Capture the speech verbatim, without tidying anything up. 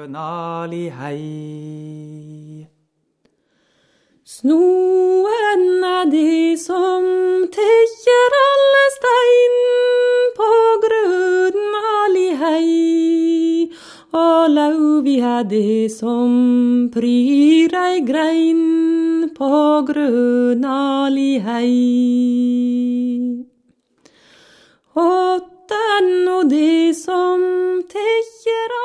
grønali hei. Snoen er det som tekker alle stein på grønali hei, og lauvi er det som pryr ei grein på grønali hei. Åtten og det som tekker